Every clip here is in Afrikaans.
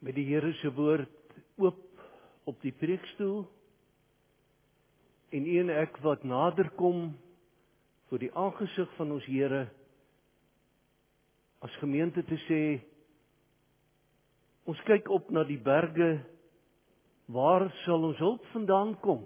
met die Here se woord oop op die preekstoel en u en ek wat nader kom voor die aangesig van ons Here as gemeente te sê, ons kyk op na die berge, waar sal ons hulp vandaan kom?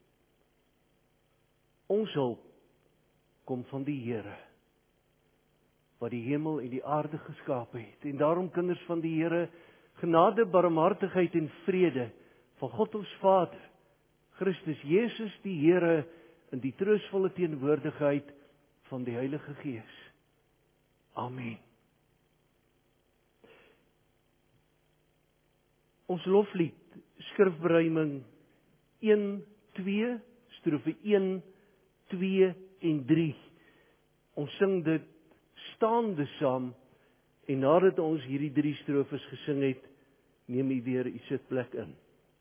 Ons hulp kom van die Here, wat die hemel en die aarde geskape het. En daarom, kinders van die Here, genade, barmhartigheid en vrede van God ons Vader, Christus Jesus die Here, in die troostvolle teenwoordigheid van die Heilige Gees. Amen. Ons loflied, skrifberuiming 1, 2, strofe 1, 2 en 3. Ons sing dit staande saam, en nadat ons hierdie 3 strofes gesing het, neem u weer u sitplek in.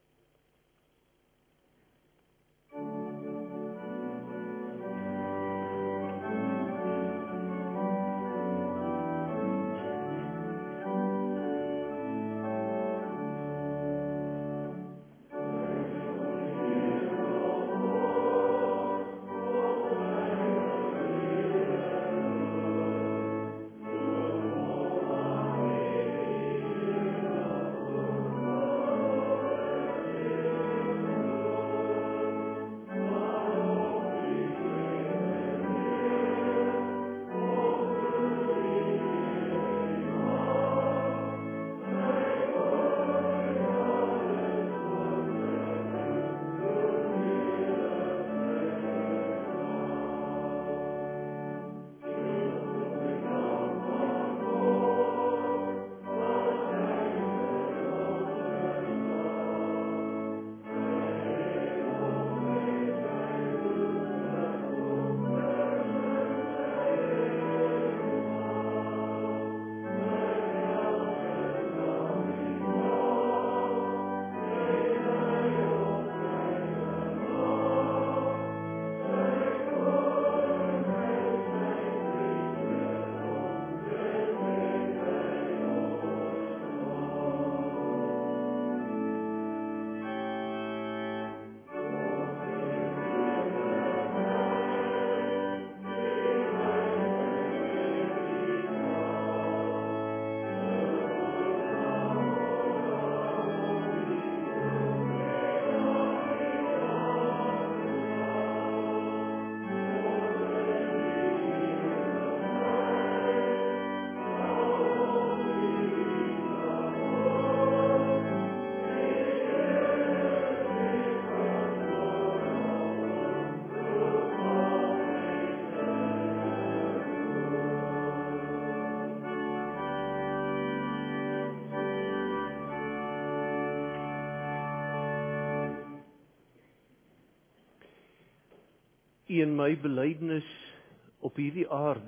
U en my belydenis op hierdie aarde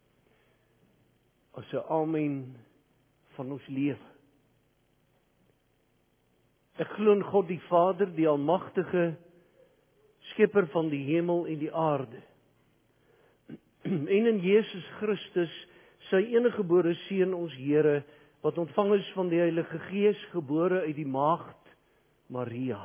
as 'n amen van ons lewe. Ek glo in God die Vader, die almagtige skepper van die hemel en die aarde. En in Jesus Christus, sy eniggebore seun, ons Here, wat ontvang is van die Heilige Gees, gebore uit die maagd Maria.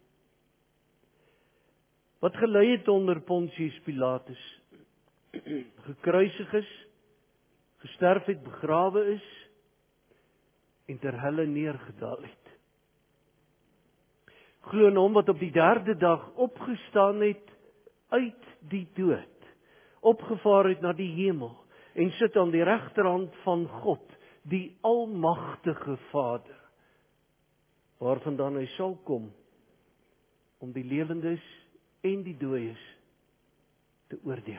Wat gelei het onder Pontius Pilatus, gekruisig is, gesterf het, begrawe is, en ter helle neergedaal het. Glo in hom wat op die 3de dag opgestaan het uit die dood, opgevaar het na die hemel, en sit aan die regterhand van God, die almagtige Vader, waarvandaan hy sal kom, om die lewendes en die dooies te oordeel.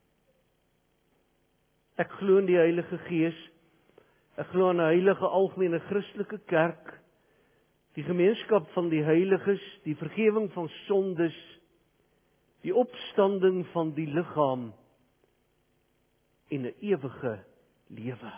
Ek glo in die Heilige Gees, ek glo in 'n heilige algemene Christelike kerk, die gemeenskap van die heiliges, die vergifnis van sondes, die opstanding van die liggaam en 'n ewige lewe.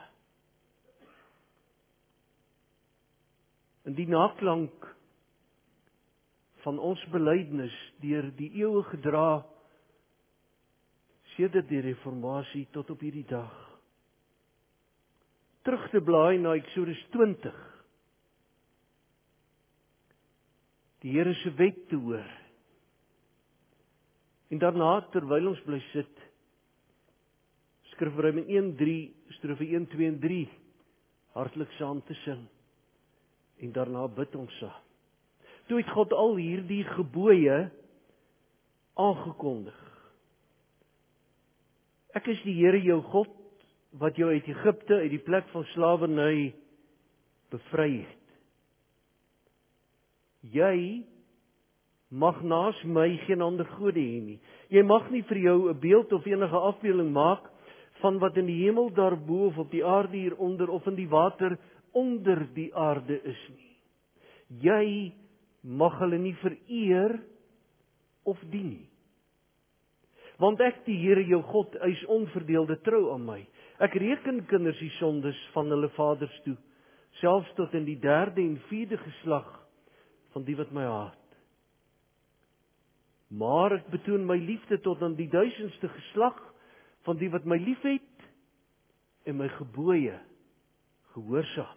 In die naklank van ons belydenis deur die eeue gedra, sedert die reformatie tot op hierdie dag. Terug te blaai na Eksodus 20, die Here se wet te hoor. En daarna, terwyl ons bly sit, Skrifverwysing 1:3, strofe 1, 2 en 3, hartlik saam te sing. En daarna bid ons saam. Toe het God al hierdie gebooie aangekondig. Ek is die Here jou God, wat jou uit Egipte, uit die plek van slawerny bevry het. Jy mag naas my geen ander gode hê nie. Jy mag nie vir jou 'n beeld of enige afbeelding maak van wat in die hemel daarbo of op die aarde hieronder of in die water onder die aarde is nie. Jy mag hulle nie vereer of dien nie. Want ek, die Here jou God, eis onverdeelde trou aan my. Ek reken kinders die sondes van hulle vaders toe, selfs tot in die 3de en 4de geslag van die wat my haat. Maar ek betoon my liefde tot aan die 1000ste geslag van die wat my liefhet en my gebooie gehoorsaam.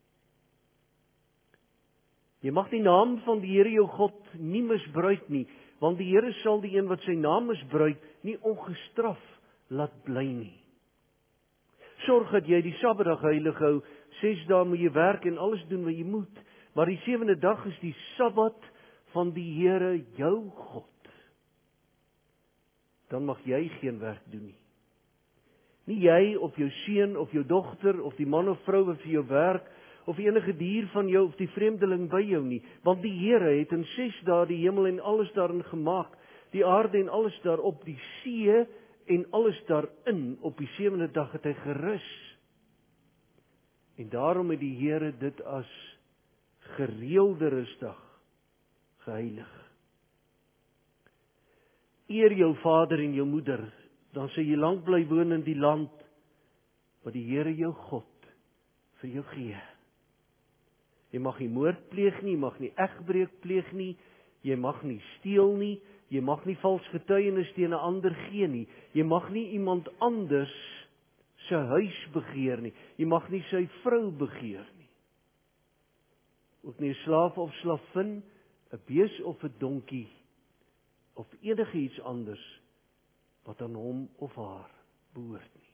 Jy mag die naam van die Here jou God nie misbruik nie, want die Here sal die een wat sy naam misbruik nie ongestraf laat bly nie. Sorg dat jy die Sabbatdag heilig hou. 6 dae moet jy werk en alles doen wat jy moet, maar die 7de dag is die Sabbat van die Here jou God. Dan mag jy geen werk doen nie. Nie jy of jou seun of jou dogter of die man of vrou wat vir jou werk of enige dier van jou of die vreemdeling by jou nie, want die Here het in 6 dae die hemel en alles daarin gemaak, die aarde en alles daarop, die see en alles daarin. Op die 7de dag het hy gerus. En daarom het die Here dit as gereelde rusdag geheilig. Eer jou vader en jou moeder, dan sal jy lank bly woon in die land wat die Here jou God vir jou gee. Jy mag nie moord pleeg nie, jy mag nie egbreek pleeg nie, jy mag nie steel nie, jy mag nie vals getuienis teen 'n ander gee nie, jy mag nie iemand anders sy huis begeer nie, jy mag nie sy vrou begeer nie. Ook nie 'n slaaf of slavin, 'n bees of 'n donkie, of enige iets anders wat aan hom of haar behoort nie.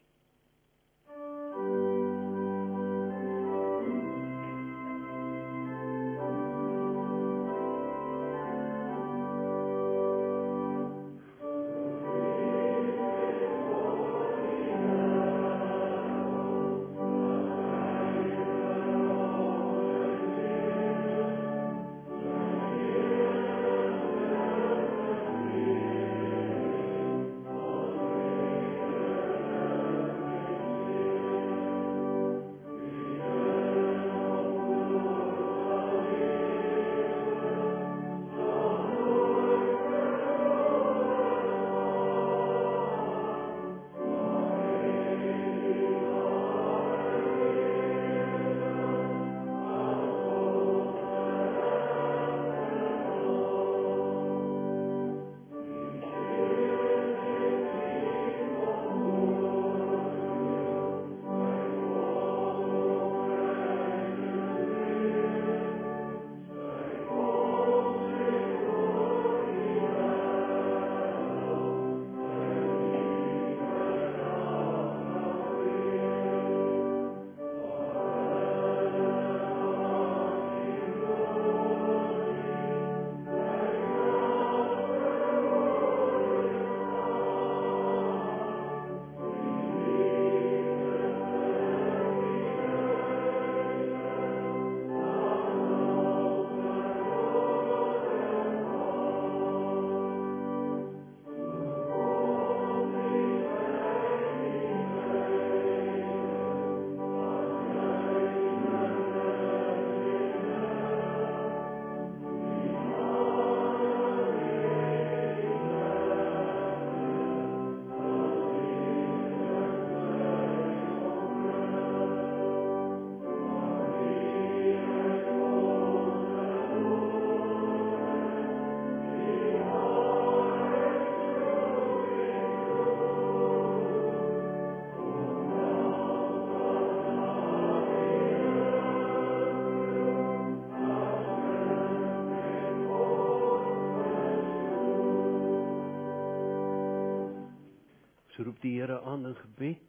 roep die Here aan in gebed.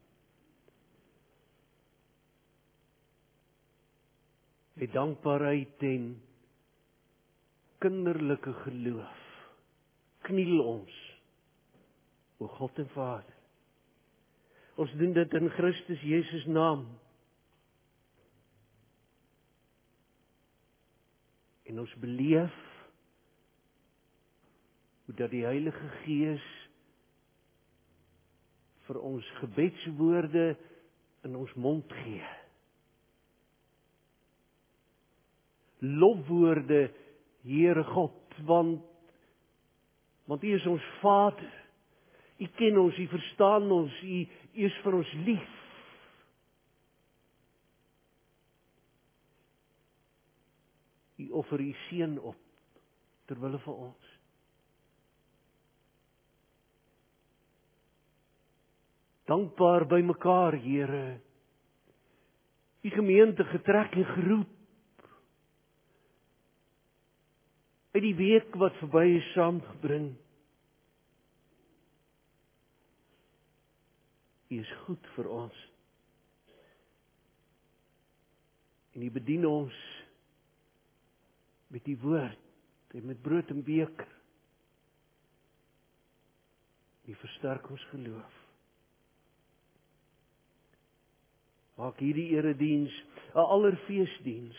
Met dankbaarheid en kinderlike geloof kniel ons, o God en Vader. Ons doen dit in Christus Jesus naam. En ons beleef hoe dat die Heilige Gees vir ons gebedswoorde in ons mond gee. Lofwoorde, Here God, want U is ons Vader. U ken ons, U verstaan ons, U is vir ons lief. U offer U seun op ter wille van ons. Dankbaar by mekaar, Here. U gemeente getrek en geroep. Uit die week wat verby is saamgebring. U is goed vir ons. En U bedien ons met die woord en met brood en beker. U versterk ons geloof. Maak hierdie erediens 'n allerfeesdiens.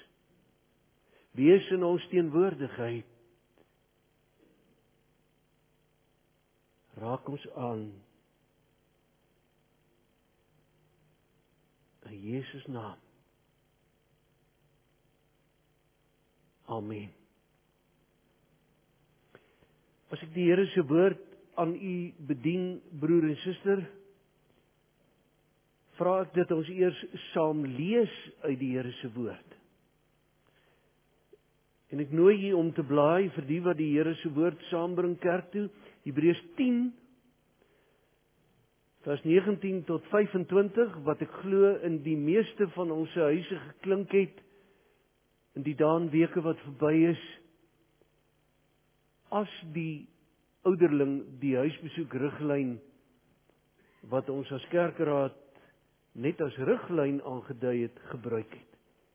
Wees in ons teenwoordigheid. Raak ons aan. In Jesus naam. Amen. As ek die Here se woord aan u bedien, broer en suster, vra ek dat ons eers saam lees uit die Here se woord. En ek nooi u om te blaai vir die wat die Here se woord saambring kerk toe, Hebreërs 10 vers 19 tot 25, wat ek glo in die meeste van ons huise geklink het in die dae en weke wat verby is, as die ouderling die huisbesoek riglyn wat ons as kerkraad net as riglyn aangedui het, gebruik het.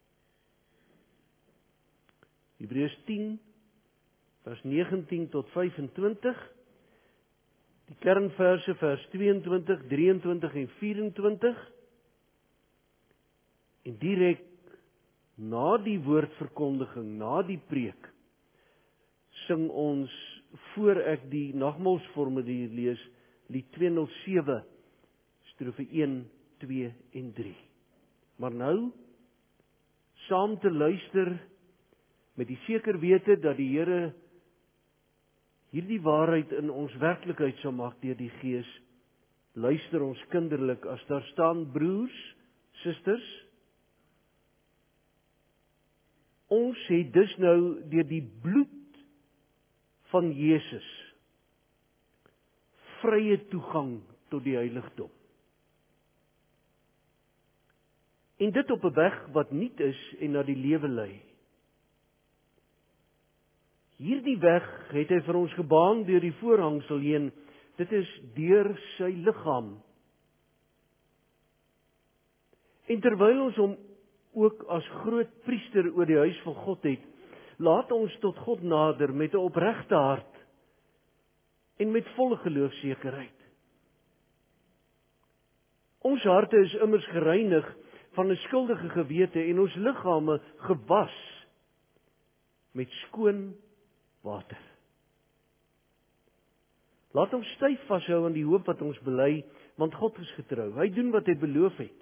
Hebreërs 10 vers 19 tot 25, die kernverse vers 22, 23 en 24, en direk na die woordverkondiging, na die preek, sing ons, voor ek die nagmaalsformulier lees, lied 207, strofe 1, 2 en 3. Maar nou, saam te luister, met die seker wete dat die Here hierdie waarheid in ons werklikheid sal maak deur die Gees, luister ons kinderlik as daar staan, broers, susters, ons het dus nou deur die bloed van Jesus vrye toegang tot die heiligdom. En dit op 'n weg wat nuut is en na die lewe lei. Hierdie weg het hy vir ons gebaan deur die voorhangsel heen. Dit is deur sy liggaam. En terwyl ons hom ook as groot priester oor die huis van God het, laat ons tot God nader met 'n opregte hart en met volle geloofsekerheid. Ons harte is immers gereinig van 'n skuldige gewete en ons liggame gewas met skoon water. Laat ons styf vashou aan die hoop wat ons bely, want God is getrou. Hy doen wat hy beloof het.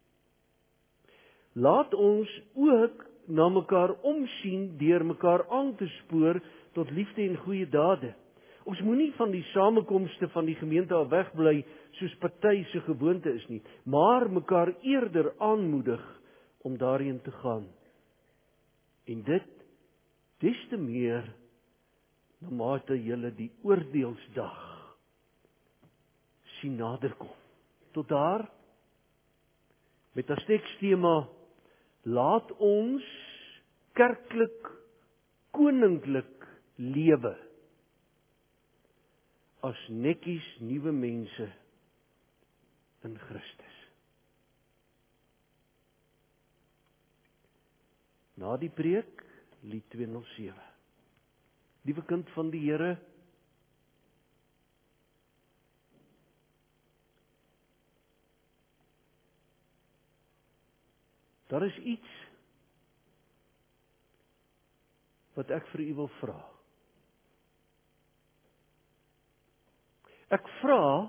Laat ons ook na mekaar omsien deur mekaar aan te spoor tot liefde en goeie dade. Ons moenie van die samekomste van die gemeente af wegbly soos party se gewoonte is nie, maar mekaar eerder aanmoedig om daarheen te gaan. En dit des te meer na mate julle die oordeelsdag sien naderkom. Tot daar, met as tekstema, laat ons kerklik, koninklik lewe as netjies nuwe mense in Christus. Na die preek, lied 207. Liewe kind van die Here, daar is iets wat ek vir u wil vra. Ek vra,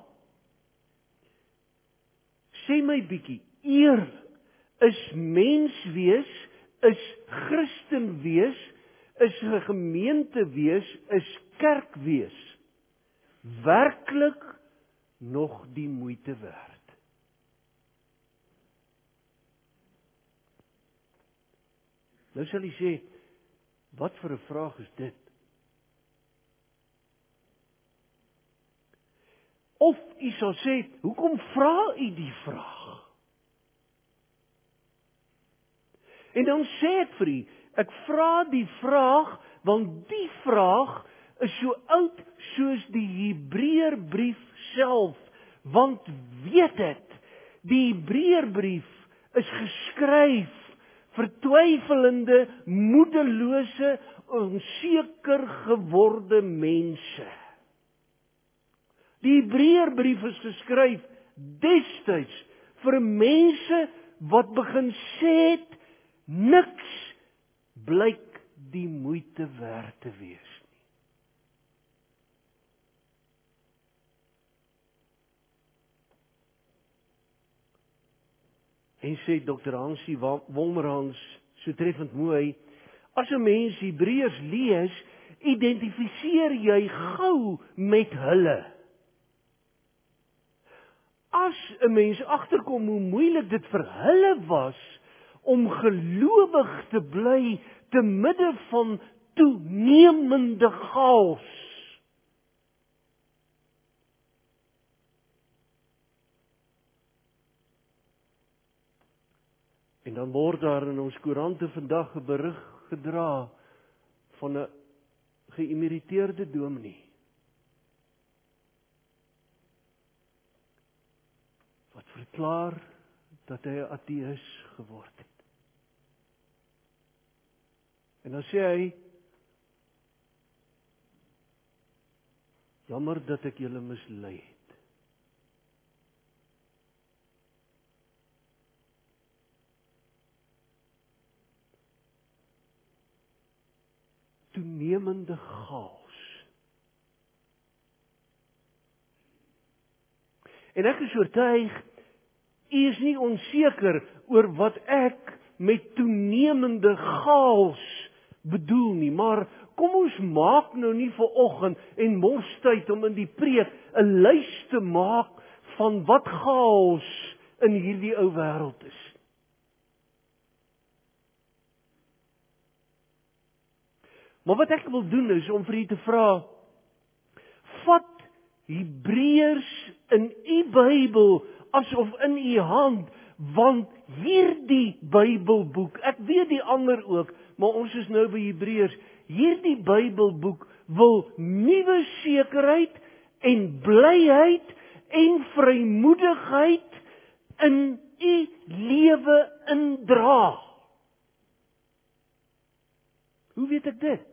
sê my bietjie, is mens wees, is Christen wees, is 'n gemeente wees, is kerk wees, werklik nog die moeite werd? Nou sal jy sê, wat vir 'n vraag is dit? Of u sal sê, hoekom vra u die vraag? En dan sê ek vir u, ek vra die vraag, want die vraag is so oud soos die Hebreërbrief self. Want weet dit, die Hebreërbrief is geskryf vir twyfelende, moedelose, onseker geworde mense. Die Hebreërbrief is geskryf destyds vir mense wat begin sê het, niks blyk die moeite werd te wees nie. En sê Dr. Hansie Wolmerhans so treffend mooi, as 'n mens Hebreërs lees, identifiseer jy gou met hulle. As 'n mens agterkom hoe moeilik dit vir hulle was om gelowig te bly te midde van toenemende chaos. En dan word daar in ons koerante vandag 'n berig gedra van 'n geïmeriteerde dominee wat verklaar dat hy 'n ateïs geword het. En dan sê hy, jammer dat ek julle mislei het. Toenemende chaos. En ek is oortuig, u is nie onseker oor wat ek met toenemende chaos bedoel nie, maar kom ons maak nou nie vanoggend en mors tyd om in die preek 'n lys te maak van wat chaos in hierdie ou wêreld is. Maar wat ek wil doen is om vir u te vra, vat Hebreërs in u Bybel asof in u hand, want hierdie Bybelboek, ek weet die ander ook, maar ons is nou by Hebreërs, hierdie Bybelboek wil nuwe sekerheid en blyheid en vrymoedigheid in u lewe indra. Hoe weet ek dit?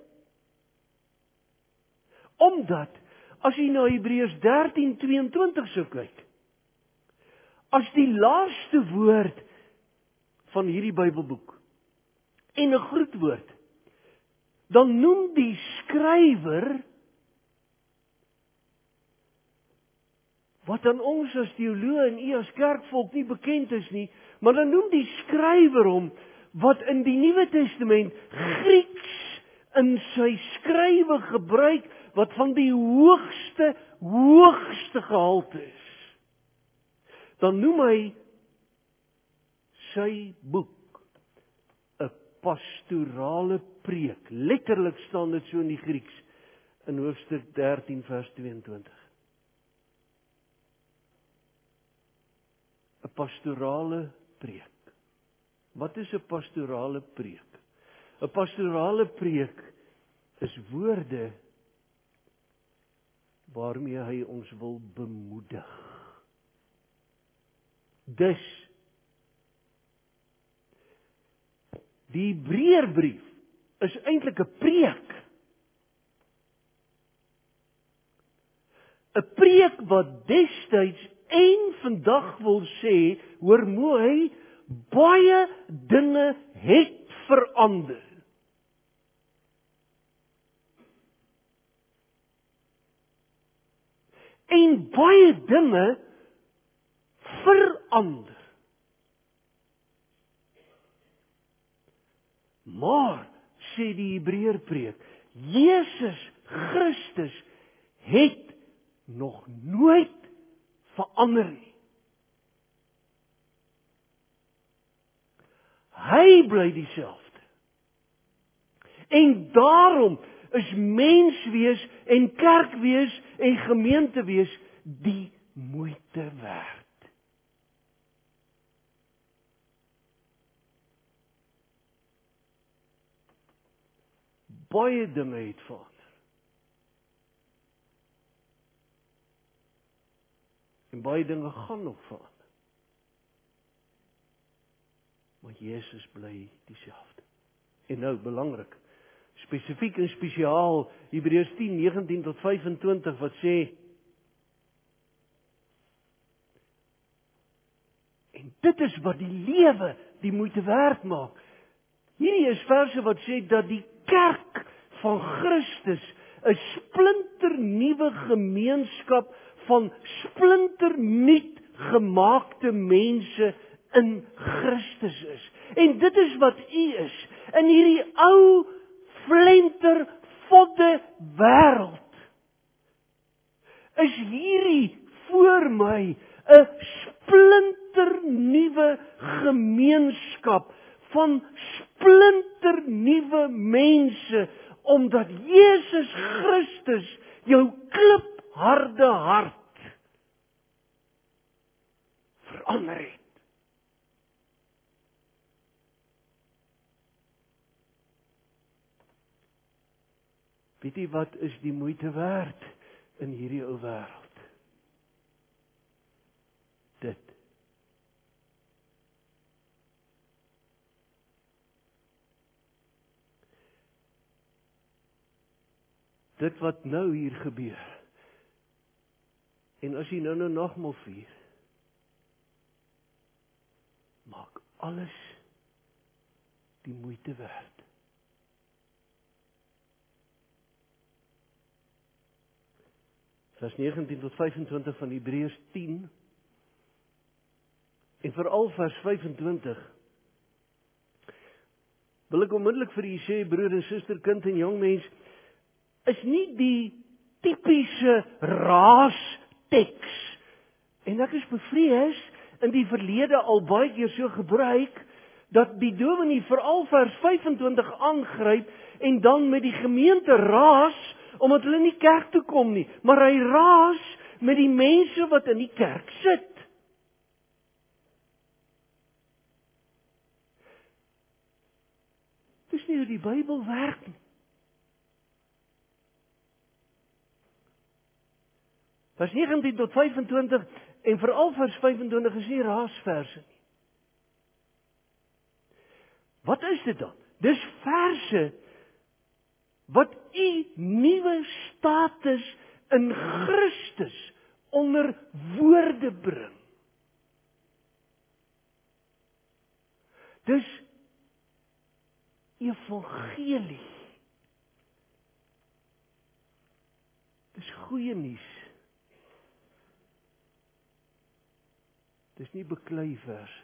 Omdat, as jy na Hebreërs 13:22 sou kyk, as die laaste woord van hierdie Bybelboek en 'n groetwoord, dan noem die skrywer, wat aan ons as teoloë en u as kerkvolk nie bekend is nie, maar dan noem die skrywer hom, wat in die Nuwe Testament Grieks in sy skrywe gebruik, wat van die hoogste gehalte is. Dan noem hy sy boek 'n pastorale preek. Letterlik staan dit so in die Grieks in hoofstuk 13 vers 22. 'n Pastorale preek. Wat is 'n pastorale preek? 'n Pastorale preek is woorde waarmee hy ons wil bemoedig. Dus, die Hebreërbrief is eintlik 'n preek. 'n Preek wat destyds en vandag wil sê, hoor mooi, baie dinge het verander. En baie dinge verander. Maar, sê die Hebreërpreek, Jesus Christus het nog nooit verander nie. Hy bly dieselfde. En daarom is menswees en kerkwees en gemeentewees die moeite werd. Baie dinge het verander. En baie dinge gaan nog verander. Maar Jesus bly dieselfde. En nou, belangrik, spesifiek en spesiaal, Hebreërs 10:19 tot 25, wat sê, en dit is wat die lewe die moeite werd maak. Hierdie is verse wat sê dat die kerk van Christus 'n splinternuwe gemeenskap van splinternuut gemaakte mense in Christus is. En dit is wat u is. In hierdie ou, flentervodde wêreld is hierdie voor my 'n splinternuwe gemeenskap van splinternuwe mense, omdat Jesus Christus jou klipharde hart verander het. Weet jy wat is die moeite werd in hierdie ou wêreld? Dit. Dit wat nou hier gebeur. En as jy nou nagmaal vier, maak alles die moeite werd. Vers 19 tot 25 van Hebreërs 10 en veral vers 25 wil ek onmiddellik vir u sê, broer en suster, kind en jong mens, is nie die tipiese raasteks. En ek is bevrees in die verlede al baie keer so gebruik dat die dominee veral vers 25 aangryp en dan met die gemeente raas omdat hulle nie kerk toe kom nie, maar hy raas met die mense wat in die kerk sit. Dis nie hoe die Bybel werk nie. Vers 19 tot 25 en veral vers 25 is nie raasverse nie. Wat is dit dan? Dis verse wat u nuwe status in Christus onder woorde bring. Dis evangelie. Dis goeie nuus. Dis nie beklei verse.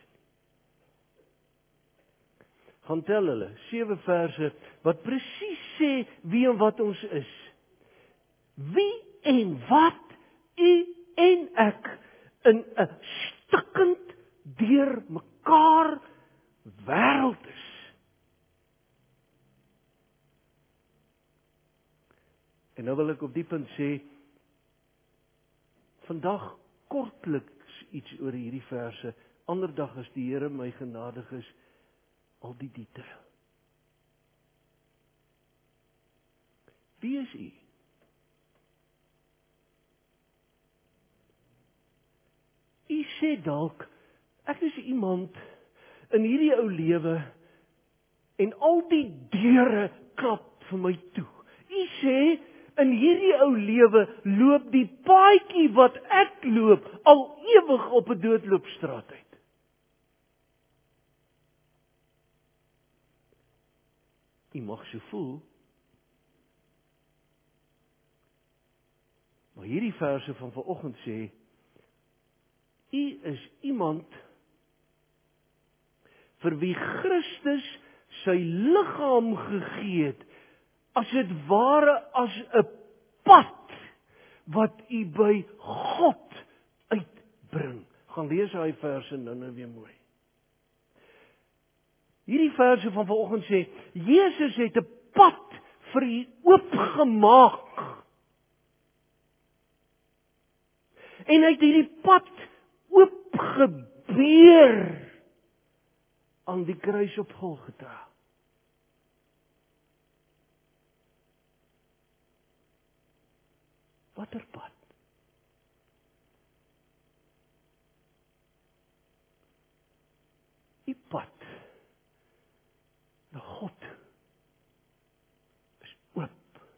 Gaan tel hulle, 7 verse, wat presies sê wie en wat ons is. Wie en wat u en ek in 'n stikkend deur mekaar wêreld is. En nou wil ek op die punt sê, vandag kortliks iets oor hierdie verse, ander dag as die Here my genadig is, al die detail. Wie is u? sê dalk, ek is iemand in hierdie ou lewe en al die deure klap vir my toe. U sê, in hierdie ou lewe loop die paadjie wat ek loop al ewig op 'n doodloopstraat uit. U mag so voel, maar hierdie verse van vanoggend sê, u is iemand vir wie Christus sy liggaam gegee het, as dit ware as 'n pad wat u by God uitbring. Gaan lees daai verse nou weer mooi. Hierdie verse van vanoggend sê, Jesus het 'n pad vir u oopgemaak. En hy het hierdie pad oopgebeur aan die kruis op Golgotha. Watter pad? Die pad na God is oop.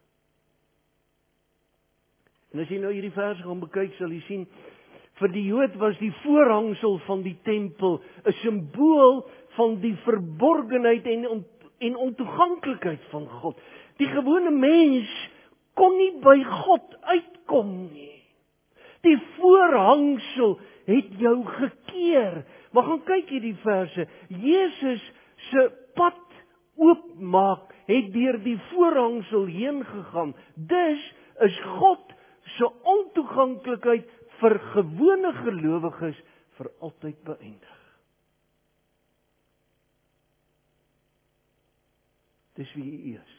En as jy nou hierdie vers gaan bekyk, sal jy sien, vir die Jood was die voorhangsel van die tempel 'n simbool van die verborgenheid en ontoeganklikheid van God. Die gewone mens kon nie by God uitkom nie. Die voorhangsel het jou gekeer. Maar gaan kyk hierdie verse. Jesus se pad oopmaak het deur die voorhangsel heen gegaan. Dus is God se ontoeganklikheid vir gewone gelowiges vir altyd beëindig. Dis wie U is.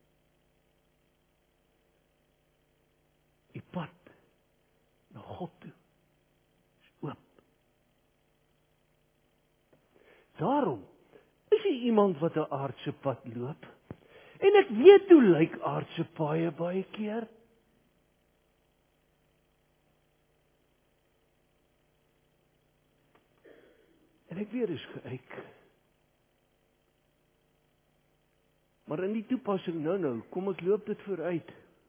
Die pad na God toe is oop. Daarom is jy iemand wat 'n aardse pad loop. En ek weet hoe lyk aardse paaie baie keer. En ek weet is geëik. Maar in die toepassing nou, kom ek loop dit vooruit.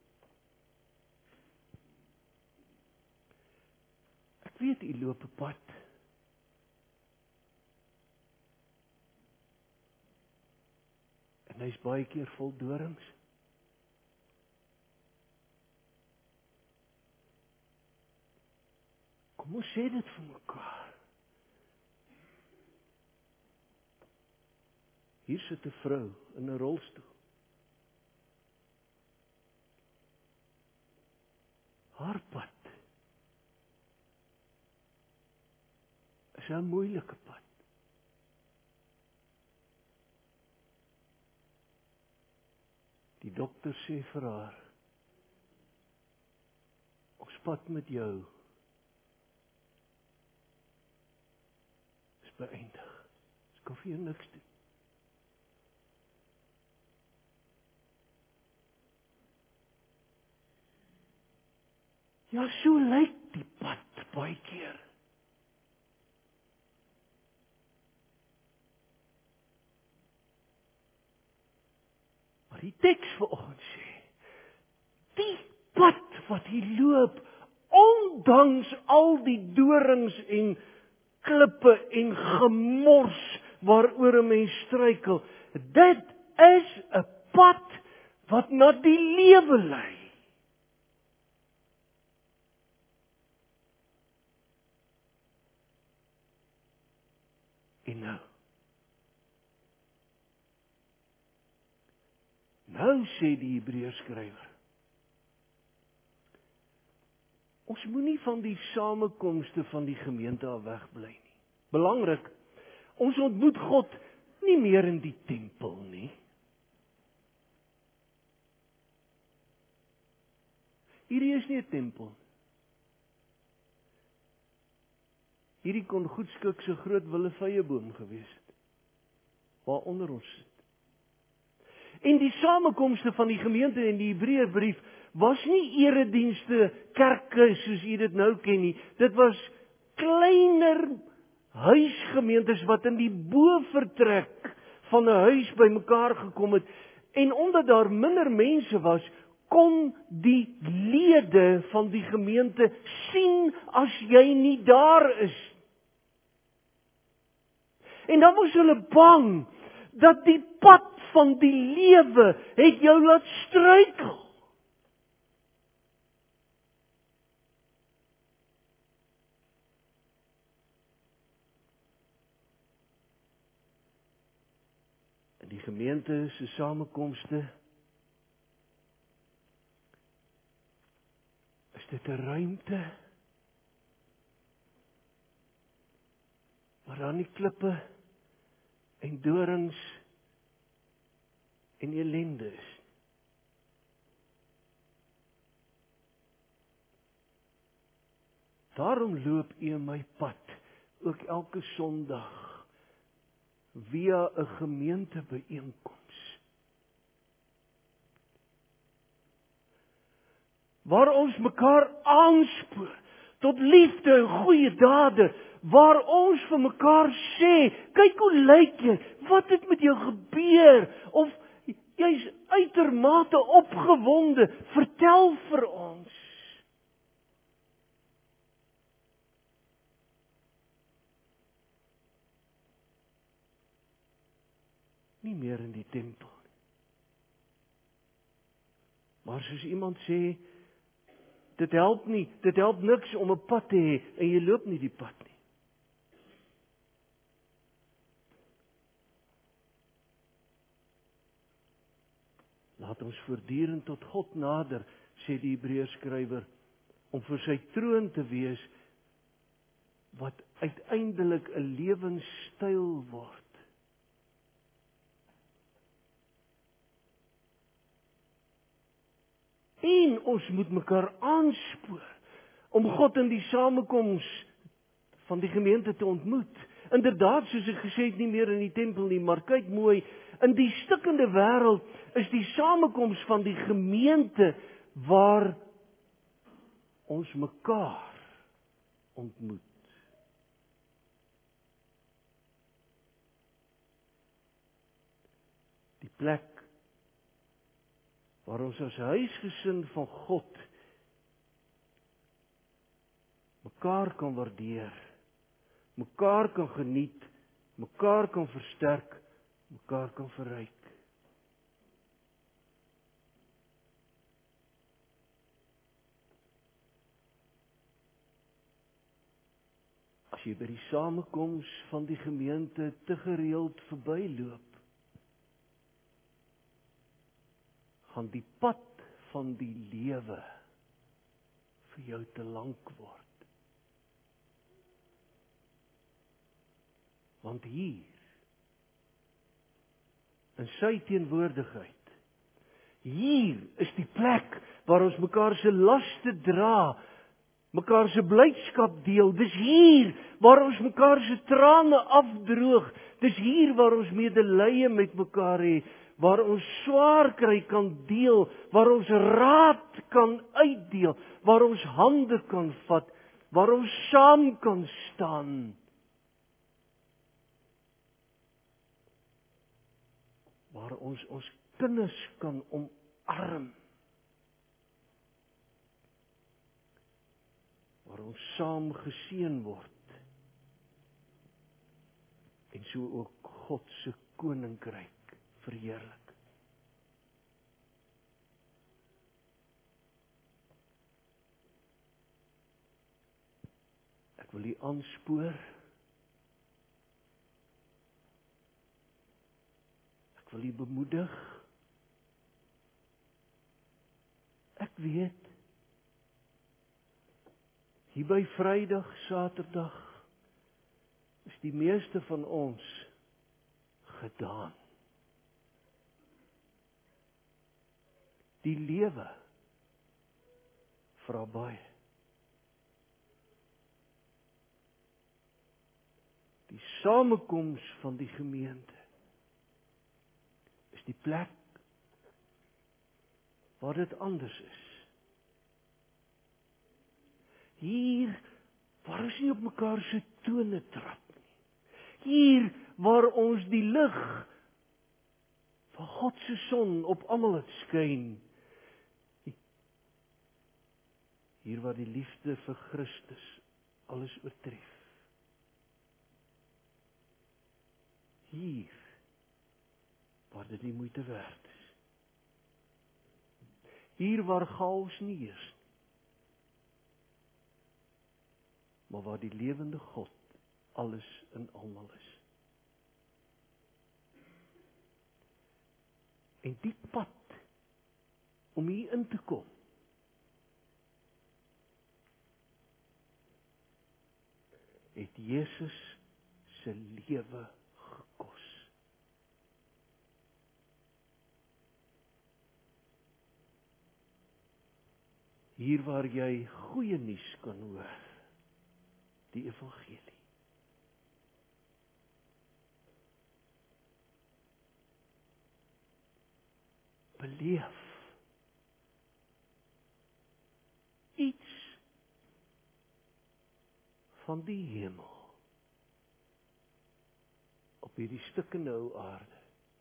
Ek weet u loop 'n pad. En hy's baie keer vol dorings. Kom ons sê dit vir mekaar. Hier sit 'n vrou in 'n rolstoel. Haar pad is 'n moeilike pad. Die dokter sê vir haar, ons pad met jou is beëindig. Ons kan vir jou niks doen. Ja, so lyk die pad baie keer. Maar die teks vir ons sê, die pad wat hy loop, ondanks al die dorings en klippe en gemors waaroor 'n mens struikel, dit is 'n pad wat na die lewe lei. En nou sê die Hebreërskrywer, ons moenie van die samekomste van die gemeente af wegbly nie. Belangrik, ons ontmoet God nie meer in die tempel nie. Hierdie is nie 'n tempel. Hierdie kon goedskik so groot willevyeboom gewees het, waaronder ons sit. En die samekomste van die gemeente in die Hebreërbrief was nie eredienste, kerke soos jy dit nou ken nie. Dit was kleiner huisgemeentes wat in die bovertrek van 'n huis bymekaar gekom het. En omdat daar minder mense was, kon die lede van die gemeente sien as jy nie daar is. En dan was hulle bang dat die pad van die lewe het jou laat struikel. In die gemeente se samekomste is dit 'n ruimte waar daar nie klippe en dorings en ellende is. Daarom loop U my pad ook elke Sondag via 'n gemeentebyeenkoms. Waar ons mekaar aanspoor tot liefde en goeie dade, waar ons vir mekaar sê, kyk hoe lyk jy, wat het met jou gebeur, of jy's uitermate opgewonde, vertel vir ons. Nie meer in die tempel nie. Maar soos iemand sê, dit help niks om 'n pad te hê en jy loop nie die pad nie. Laat ons voortdurend tot God nader, sê die Hebreërskrywer, om vir sy troon te wees, wat uiteindelik 'n lewenstyl word. En ons moet mekaar aanspoor om God in die samekoms van die gemeente te ontmoet. Inderdaad, soos ek gesê het, nie meer in die tempel nie, maar kyk mooi, in die stikkende wêreld is die samekoms van die gemeente waar ons mekaar ontmoet. Die plek waar ons as huisgesin van God mekaar kan waardeer, mekaar kan geniet, mekaar kan versterk, mekaar kan verryk. As jy by die samekoms van die gemeente te gereeld verbyloop, gaan die pad van die lewe vir jou te lank word. Want hier, in sy teenwoordigheid, hier is die plek waar ons mekaar se laste dra, mekaar se blydskap deel. Dis hier waar ons mekaar se trane afdroog. Dis hier waar ons medelee met mekaar het, waar ons swaar kry kan deel, waar ons raad kan uitdeel, waar ons hande kan vat, waar ons saam kan staan. Waar ons kinders kan omarm. Waar ons saam geseën word. En so ook God se koninkryk verheerlik. Ek wil u aanspoor. Ek wil u bemoedig. Ek weet, hier by Vrydag, Saterdag, is die meeste van ons gedaan. Die lewe vra baie. Die samekoms van die gemeente is die plek waar dit anders is. Hier waar ons nie op mekaar se tone trap nie. Hier waar ons die lig van God se son op almal laat skyn. Hier waar die liefde vir Christus alles oortref. Hier waar dit nie moeite werd is. Hier waar chaos nie heers nie. Maar waar die lewende God alles in almal is. En die pad om hier in te kom, het Jesus se lewe gekos. Hier waar jy goeie nuus kan hoor, die evangelie. Beleef iets van die hemel op hierdie stukkende ou aarde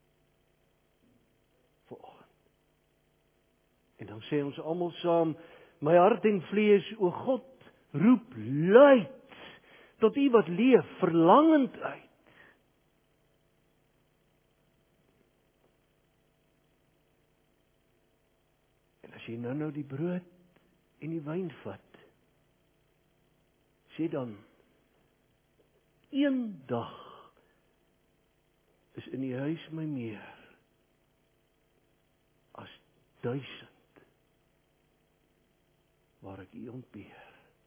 vanoggend. En dan sê ons almal saam, my hart en vlees, o God, roep luid tot U wat leef, verlangend uit. En as jy nou die brood en die wyn vat, sê dan, een dag is in die huis my meer as 1000 waar ek U ontbeer.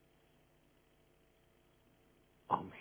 Amen.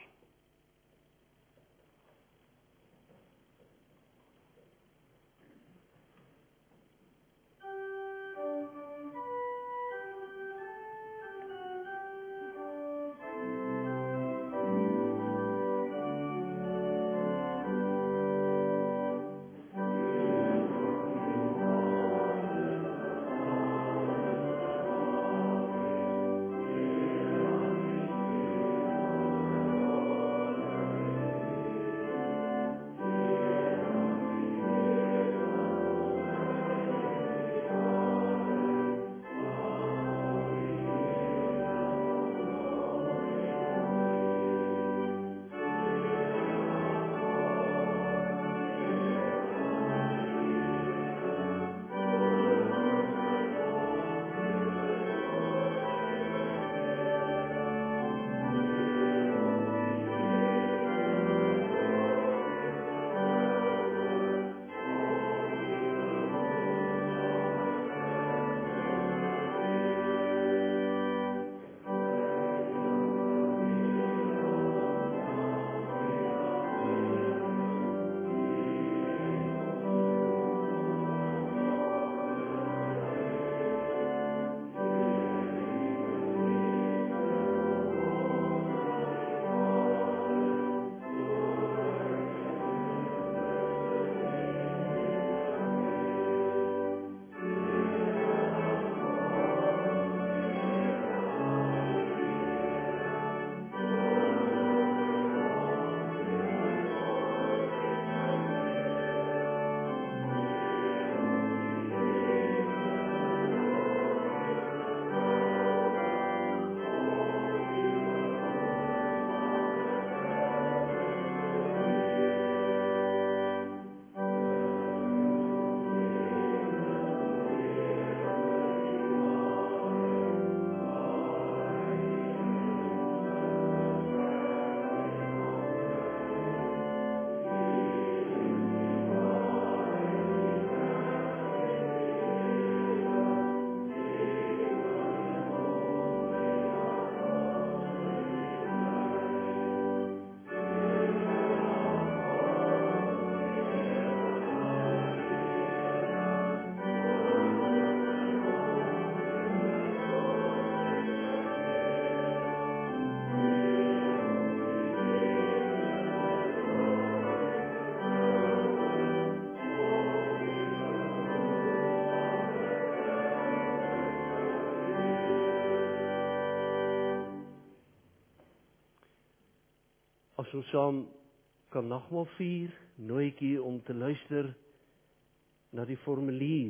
ons saam kan nagmaal vier, nooi ek u om te luister na die formulier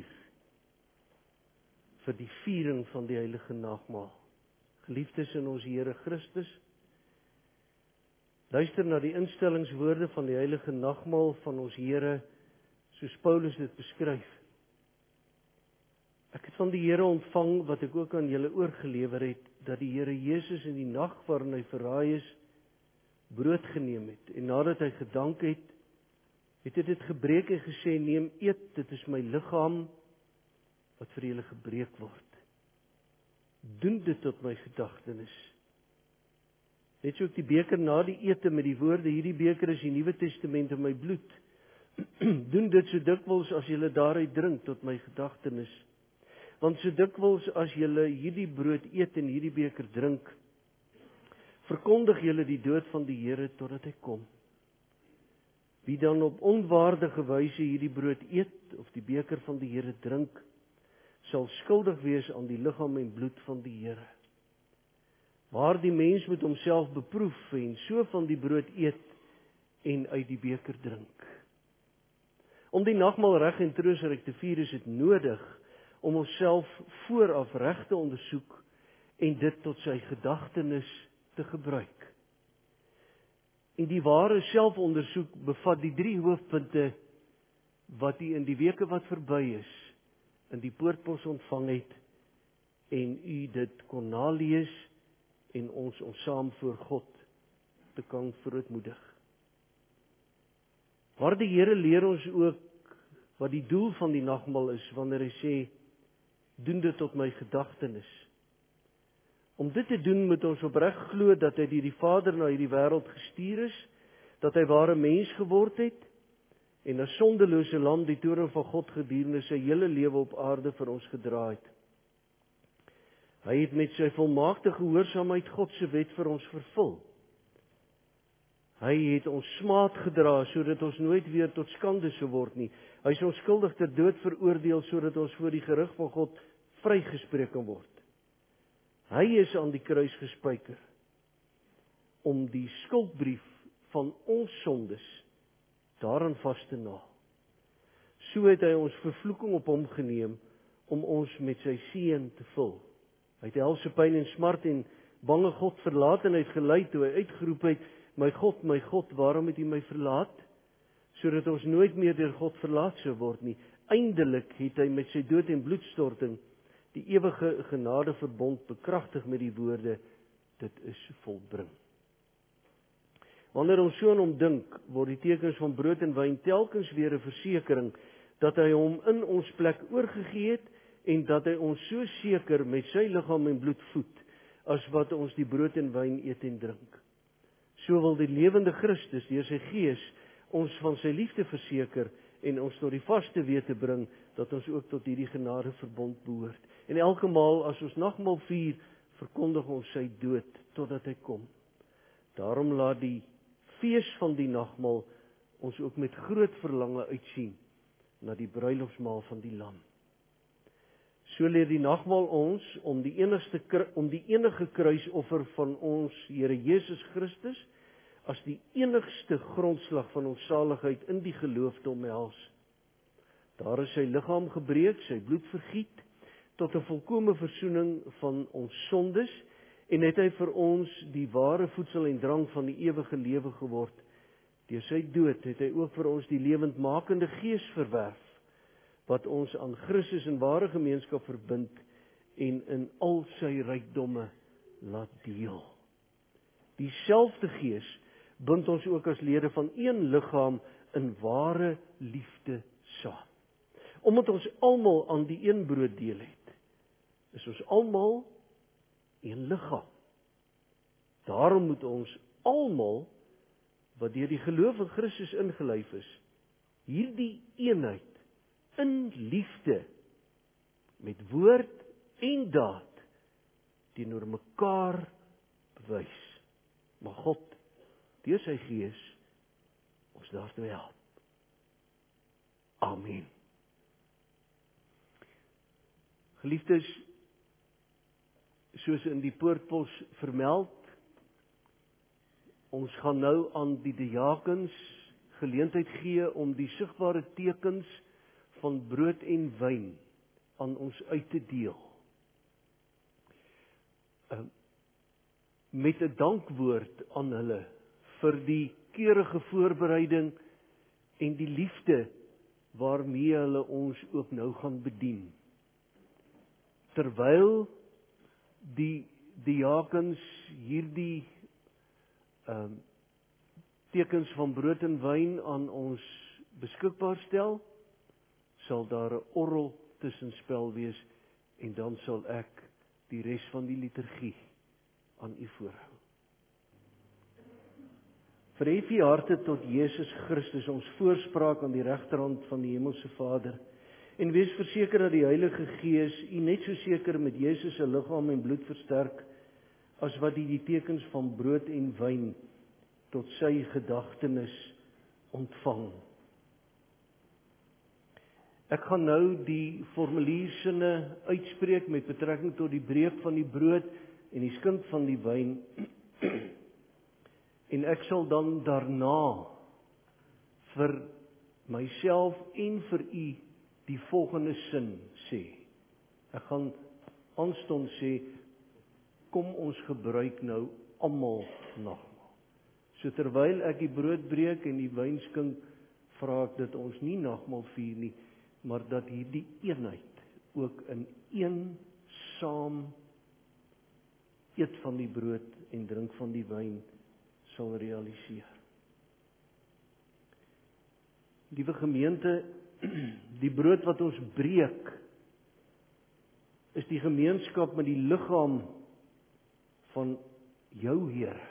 vir die viering van die heilige nagmaal. Geliefdes in ons Here Christus, luister na die instellingswoorde van die heilige nagmaal van ons Here, soos Paulus dit beskryf. Ek het van die Here ontvang wat ek ook aan julle oorgelewer het, dat die Here Jesus in die nag waarin hy verraai is, brood geneem het, en nadat hy gedank het, het hy dit gebreek en gesê, neem, eet, dit is my liggaam, wat vir julle gebreek word. Doen dit tot my gedagtenis. Net so ook die beker na die ete met die woorde, hierdie beker is die Nuwe Testament in my bloed. Doen dit so dikwels as julle daaruit drink tot my gedagtenis. Want so dikwels as julle hierdie brood eet en hierdie beker drink, verkondig julle die dood van die Here totdat hy kom. Wie dan op onwaardige wyse hierdie brood eet of die beker van die Here drink, sal skuldig wees aan die liggaam en bloed van die Here. Maar die mens moet homself beproef en so van die brood eet en uit die beker drink. Om die nagmaal reg en troostryk te vier, is dit nodig om onsself vooraf reg te ondersoek en dit tot sy gedagtenis te gebruik. En die ware selfondersoek bevat die 3 hoofpunte wat u in die weke wat verby is, in die poortpos ontvang het, en u dit kon nalees, en ons saam voor God te kan verootmoedig. Maar die Here leer ons ook wat die doel van die nagmaal is, wanneer hy sê, doen dit tot my gedagtenis. Om dit te doen moet ons opreg glo dat hy deur die Vader na hierdie wêreld gestuur is, dat hy ware mens geword het, en as sondelose lam die toorn van God gedurende sy hele lewe op aarde vir ons gedra het. Hy het met sy volmaakte gehoorsaamheid God se wet vir ons vervul. Hy het ons smaad gedra, sodat ons nooit weer tot skande sou word nie. Hy is onskuldig ter dood veroordeel, sodat ons voor die gerig van God vrygespreek kan word. Hy is aan die kruis gespijker, om die skuldbrief van ons sondes daaraan vas te naal. So het hy ons vervloeking op hom geneem, om ons met sy seën te vul. Hy het helse pyn en smart en bange God verlaat, en hy het gelei toe hy uitgeroep het, my God, waarom het U my verlaat? Sodat ons nooit meer deur God verlaat sou word nie. Eindelik het hy met sy dood en bloedstorting die ewige genadeverbond bekragtig met die woorde, dit is volbring. Wanneer ons so aan hom dink, word die tekens van brood en wyn telkens weer 'n versekering dat hy hom in ons plek oorgegee het en dat hy ons so seker met sy liggaam en bloed voed as wat ons die brood en wyn eet en drink. So wil die lewende Christus deur sy Gees ons van sy liefde verseker en ons tot die vaste wete bring dat ons ook tot hierdie genadeverbond behoort. En elke maal as ons nagmaal vier, verkondig ons sy dood totdat hy kom. Daarom laat die fees van die nagmaal ons ook met groot verlange uitsien na die bruilofsmaal van die Lam. So leer die nagmaal ons om die enige kruisoffer van ons Here Jesus Christus as die enigste grondslag van ons saligheid in die geloof te omhels. Daar is sy liggaam gebreek, sy bloed vergiet, tot 'n volkomme versoening van ons sondes, en het hy vir ons die ware voedsel en drank van die ewige lewe geword. Deur sy dood het hy ook vir ons die lewendmakende Gees verwerf, wat ons aan Christus in ware gemeenskap verbind en in al sy rykdomme laat deel. Dieselfde Gees bind ons ook as lede van een liggaam in ware liefde saam. Omdat ons almal aan die een brood deel het, is ons almal een liggaam. Daarom moet ons almal wat deur die geloof in Christus ingelyf is, hierdie eenheid in liefde met woord en daad teenoor mekaar bewys. Mag God deur sy Gees ons daartoe help. Amen. Geliefdes, soos in die poortpos vermeld, Ons gaan nou aan die diakens geleentheid gee om die sigbare tekens van brood en wyn aan ons uit te deel. Met 'n dankwoord aan hulle vir die keurige voorbereiding en die liefde waarmee hulle ons ook nou gaan bedien. Terwyl die diakens hierdie tekens van brood en wyn aan ons beskikbaar stel, sal daar 'n orgel tussenspel wees en dan sal ek die res van die liturgie aan u voorhou. Verhef u harte tot Jesus Christus, ons voorspraak aan die regterhand van die Hemelse Vader, en wees verseker dat die Heilige Gees u net so seker met Jesus se liggaam en bloed versterk, as wat die tekens van brood en wyn tot sy gedagtenis ontvang. Ek gaan nou die formuliersinne uitspreek met betrekking tot die breek van die brood en die skink van die wyn. En ek sal dan daarna vir myself en vir u die volgende sin sê. Ek gaan aanstonds sê, kom ons gebruik nou almal nagmaal. So terwyl ek die brood breek en die wyn skink, vra ek dat ons nie nagmaal vier nie, maar dat hierdie eenheid ook in een saam eet van die brood en drink van die wyn sal realiseer. Liewe gemeente, die brood wat ons breek is die gemeenskap met die liggaam van jou Here.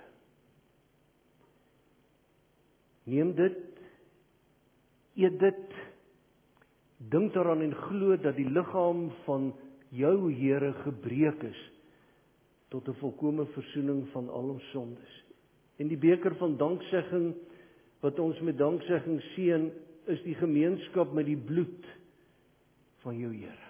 Neem dit, eet dit, dink daaraan en glo dat die liggaam van jou Here gebreek is tot 'n volkomme versoening van al ons sondes. En die beker van danksegging wat ons met danksegging seën, is die gemeenskap met die bloed van jou Here.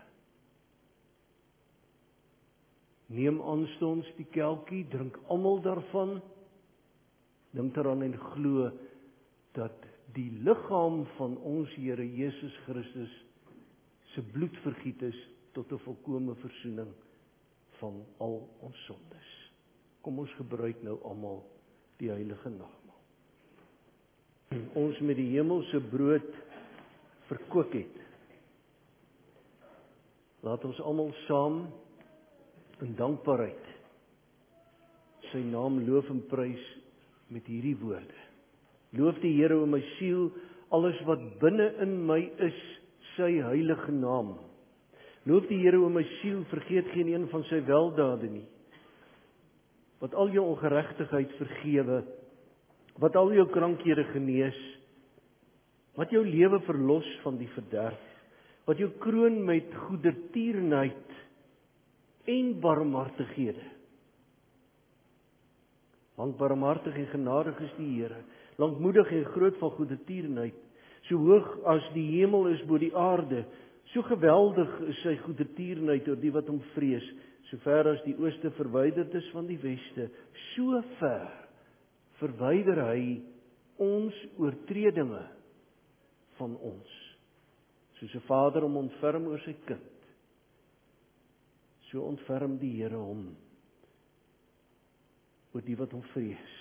Neem aanstonds die kelkie, drink almal daarvan, dink daaraan en glo dat die liggaam van ons Here Jesus Christus se bloed vergiet is tot 'n volkomme versoening van al ons sondes. Kom ons gebruik nou almal die heilige nagmaal. Ons met die hemelse brood verkoop het. Laat ons almal saam in dankbaarheid sy naam loof en prys met hierdie woorde. Loof die Here o my siel, alles wat binne in my is, sy heilige naam. Loof die Here o my siel, vergeet geen een van sy weldade nie. Wat al jou ongeregtigheid vergewe, wat al jou krankhede genees, wat jou lewe verlos van die verderf, wat jou kroon met goedertierenheid en barmhartighede. Want barmhartig en genadig is die Here, lankmoedig en groot van goedertierenheid, so hoog as die hemel is bo die aarde, so geweldig is sy goedertierenheid oor die wat hom vrees, so ver as die ooste verwyderd is van die weste, so ver verwyder hy ons oortredinge van ons. Soos 'n vader hom ontferm oor sy kind, so ontferm die Here hom oor die wat hom vrees.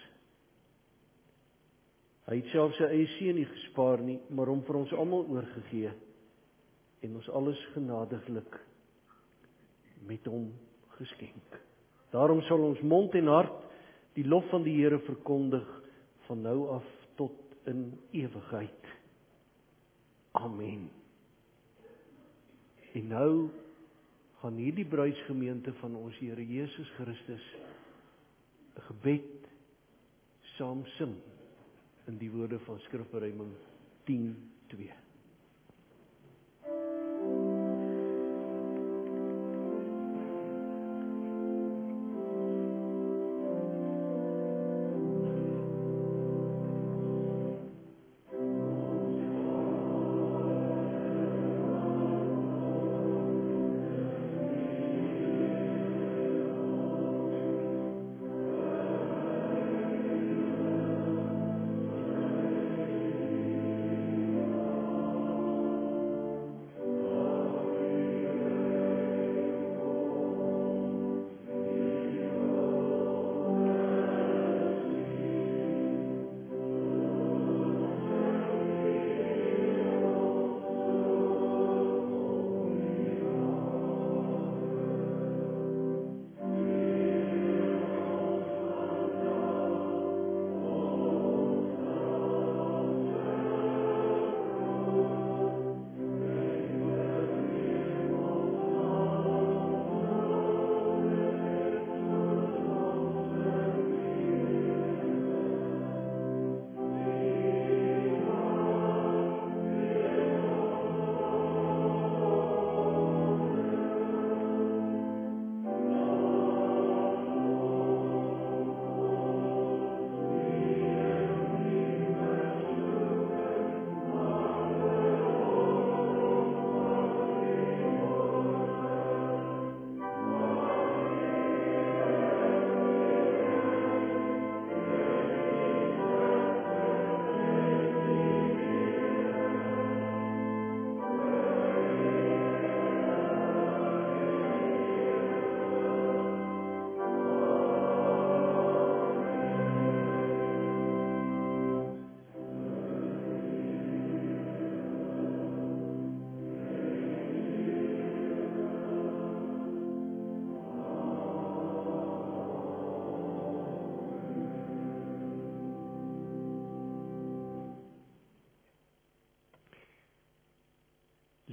Hy het self sy eie seun nie gespaar nie, maar hom vir ons almal oorgegee en ons alles genadiglik met hom geskenk. Daarom sal ons mond en hart die lof van die Here verkondig van nou af tot in ewigheid. Amen. En nou gaan hierdie bruidsgemeente van ons Here Jesus Christus 'n gebed saam sing in die woorde van Skrifberuiming 10:2.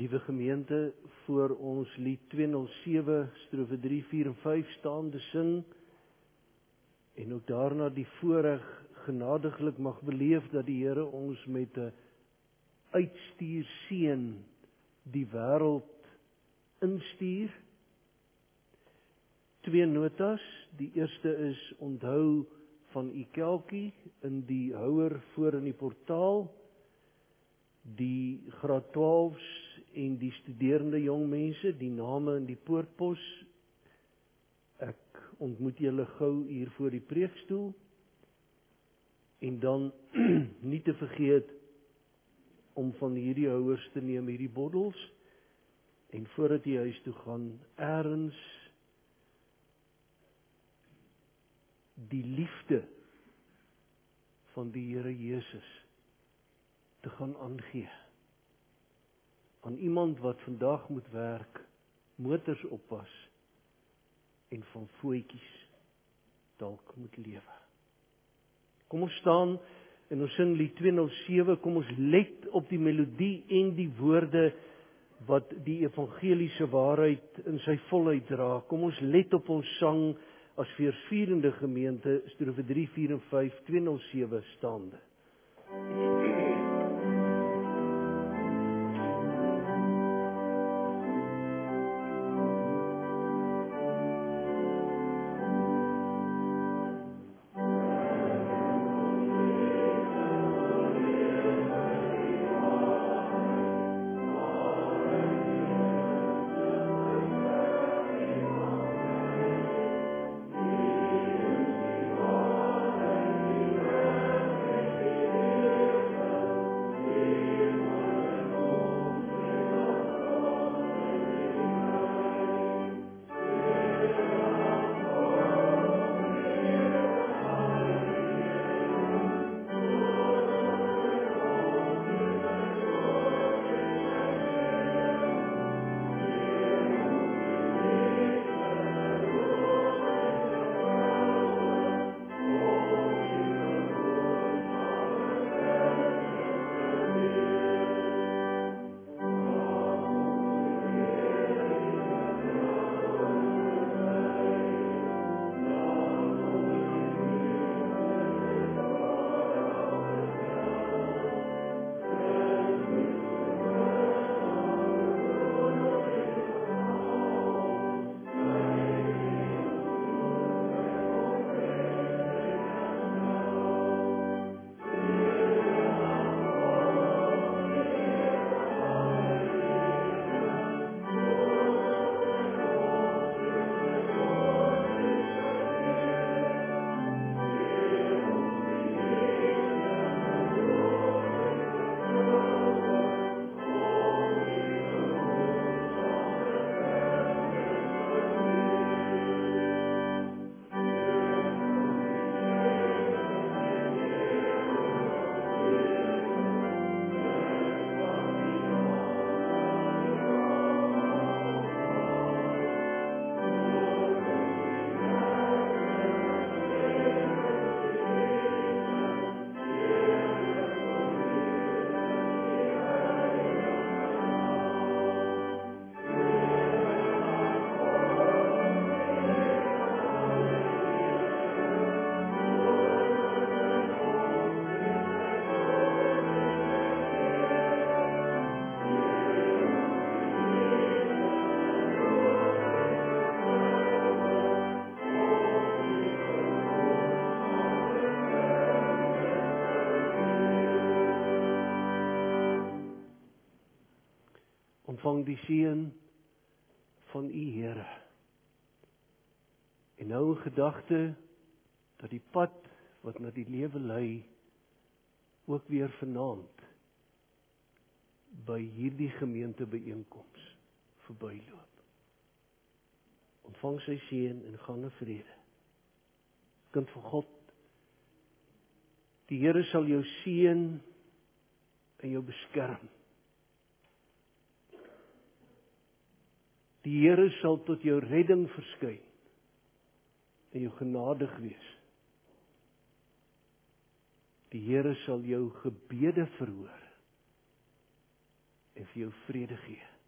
Liewe gemeente, voor ons lied 207, strofe 3, 4 en 5 staande sing, en ook daarna die voorreg genadiglik mag beleef dat die Here ons met 'n uitstuur seën die wêreld instuur. 2 notas, die eerste is onthou van u kelkie in die houer voor in die portaal, die graad 12s en die studerende jong mense, die name in die poortpos. Ek ontmoet julle gou hier voor die preekstoel. En dan nie te vergeet om van hierdie houers te neem, hierdie bottels, en voordat jy huis toe gaan, eers die liefde van die Here Jesus te gaan aangee aan iemand wat vandag moet werk, motors oppas en van voetjies dalk moet lewe. Kom ons staan en ons sing lied 207, kom ons let op die melodie en die woorde wat die evangeliese waarheid in sy volheid dra. Kom ons let op ons sang as veervierende gemeente, strofe 3, 4 en 5, 207 staande. Ontvang die seën van u Here. En nou 'n gedagte dat die pad wat na die lewe lei ook weer vanaand by hierdie gemeente byeenkoms verbyloop. Ontvang sy seën en gaan in vrede. Kind van God, die Here sal jou seën en jou beskerm. Die Here sal tot jou redding verskyn en jou genadig wees. Die Here sal jou gebede verhoor en vir jou vrede gee.